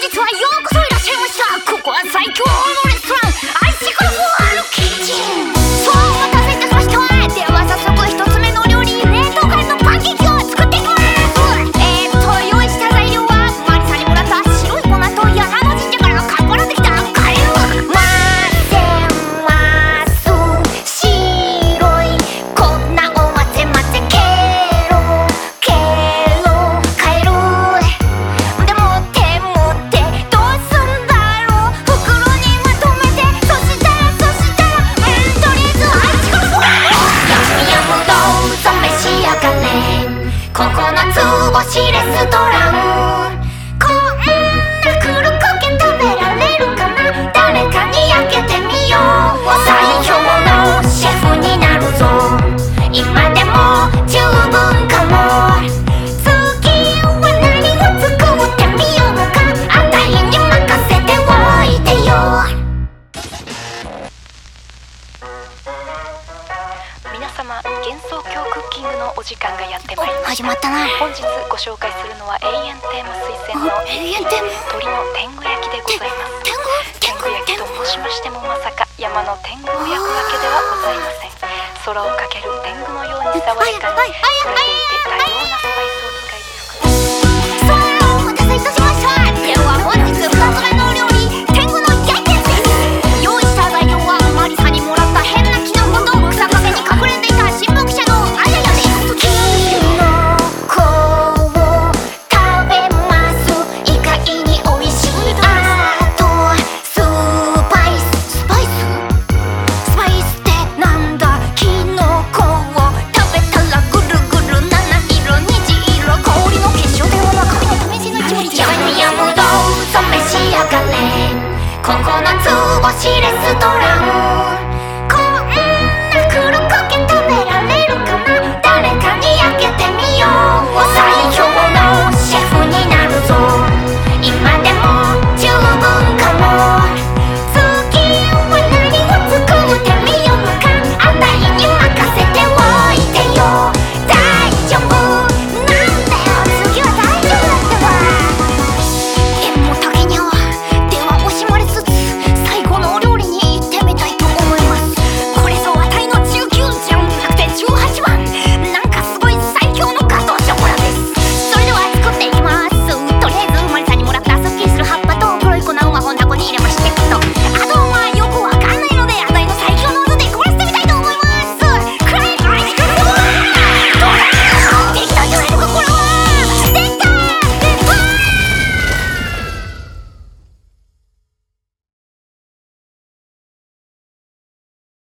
日はようこそいらっしゃいました。ここは最強のレストランアイシクルフォールキッチン。そう、お待たせいたしました。では早速一つ目の料理、冷凍カレーのパンケーキを作っていきます。用意した材料はマリさんにもらった白い粉と山の神社からかっこらってきたカレーを混ぜます。白い粉を混ぜ混ぜケロケロカエルでもって持ってどうすんだろう。袋にまとめてそしたらとりあえずアイシクルフォールヤムヤムどうぞ召し上がれ。9つ星レストラン。こんなクルコケ食べられるかな。誰かに開けてみよう。最強のシェフになるぞ。今でも十分かも。次は何を作ってみようか。あたいに任せておいてよ。 皆様、幻想郷クッキングのお時間がやってまいりました。 始まったな。 本日ご紹介するのは永遠テーマ推薦の永遠テーマ鶏の天狗焼きでございます。天狗焼きと申しましてもまさか山の天狗を焼くわけではございません。空をかける天狗のように爽やかにそれでいて多様なスパイスを使い作る。 さあ、お待たせいたしました。では本日2つ目の料理、天狗の焼きです。用意した材料はマリさんにもらった変なキノコと草陰に隠れていた新聞記者のあややです。キノコを食べます。意外に美味しい。あとスパイスってなんだ。キノコを食べたらぐるぐる七色虹色氷の結晶では中身の試しの一部にヤムヤムどうぞ召し上がれ。9つ星レストラン